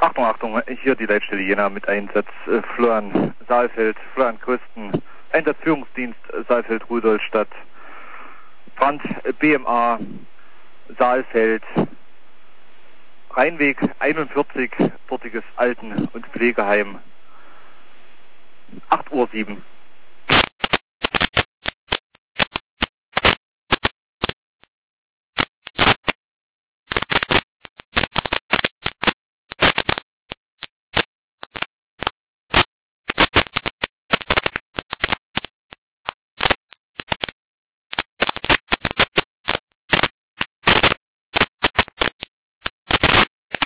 Achtung, Achtung, hier die Leitstelle Jena mit Einsatz Florian Saalfeld, Florian Kösten, Einsatzführungsdienst Saalfeld, Rudolstadt, Brand BMA, Saalfeld, Rheinweg 41, dortiges Alten- und Pflegeheim, 8:07 Uhr.